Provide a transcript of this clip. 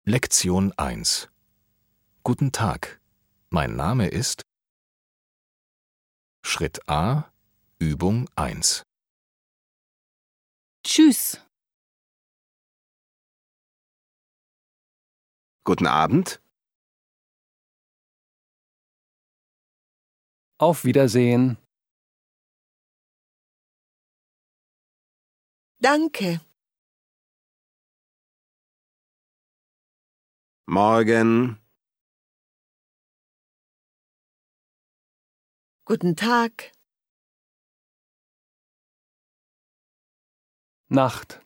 Lektion 1. Guten Tag. Mein Name ist Schritt A, Übung 1. Tschüss. Guten Abend. Auf Wiedersehen. Danke. Morgen. Guten Tag. Nacht.